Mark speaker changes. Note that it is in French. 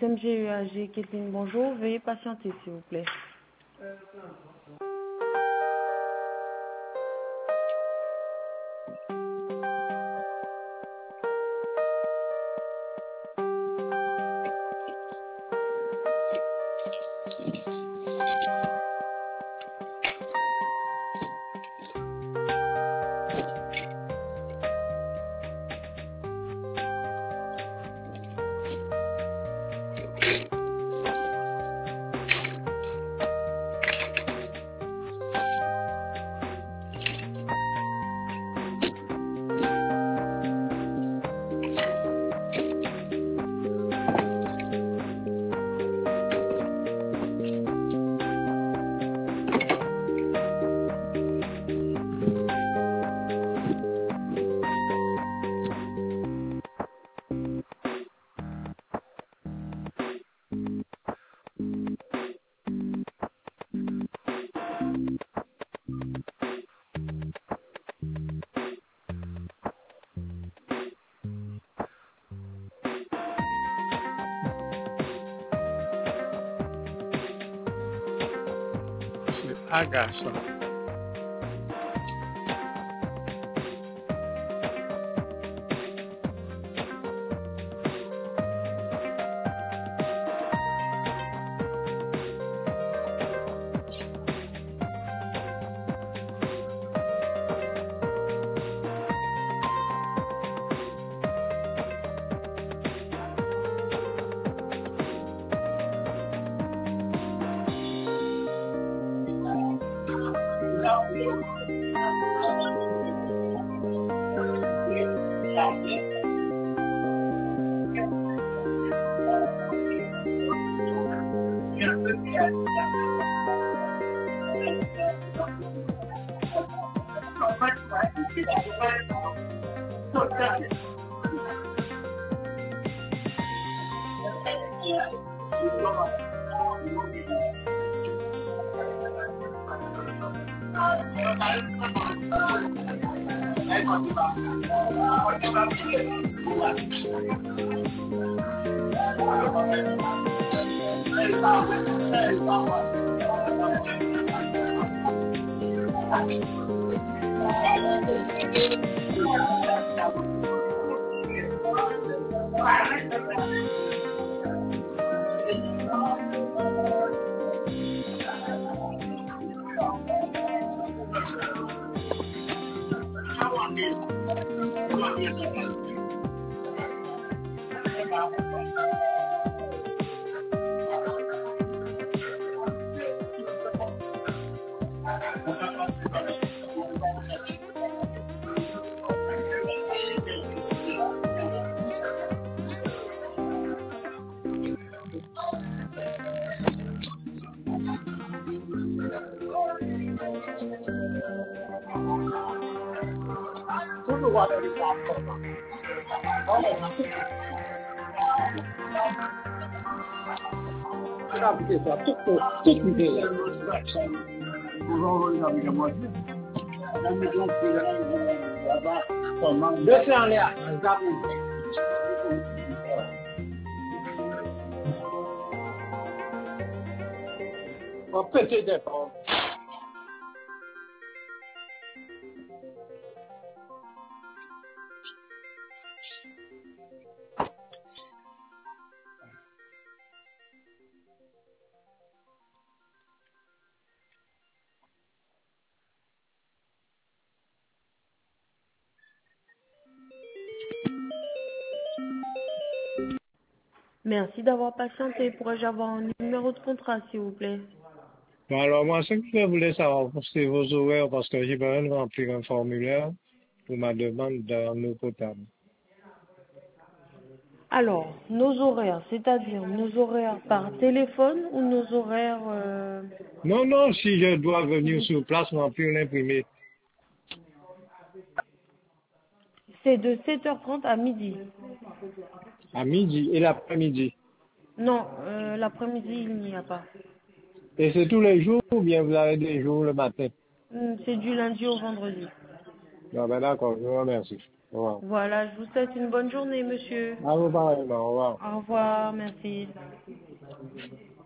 Speaker 1: SMGEAG, Kathleen, bonjour. Veuillez patienter, s'il vous plaît.
Speaker 2: Agaça.
Speaker 1: Merci d'avoir patienté. Pourrais-je avoir un numéro de contrat, s'il vous plaît?
Speaker 2: Bon, alors, moi, ce que je voulais savoir, c'est vos horaires, parce que j'ai besoin de remplir un formulaire pour ma demande d'un eau potable.
Speaker 1: Alors, nos horaires, c'est-à-dire nos horaires par téléphone ou nos horaires...
Speaker 2: Non, non, si je dois venir sur place, remplir un imprimé.
Speaker 1: C'est de 7h30 à midi.
Speaker 2: À midi et l'après-midi.
Speaker 1: Non, l'après-midi, il n'y a pas.
Speaker 2: Et c'est tous les jours ou bien vous avez des jours le matin?
Speaker 1: C'est du lundi au vendredi.
Speaker 2: Non, ben d'accord, je vous remercie. Au revoir.
Speaker 1: Voilà, je vous souhaite une bonne journée, monsieur.
Speaker 2: À vous pareillement. Au revoir.
Speaker 1: Au revoir, merci.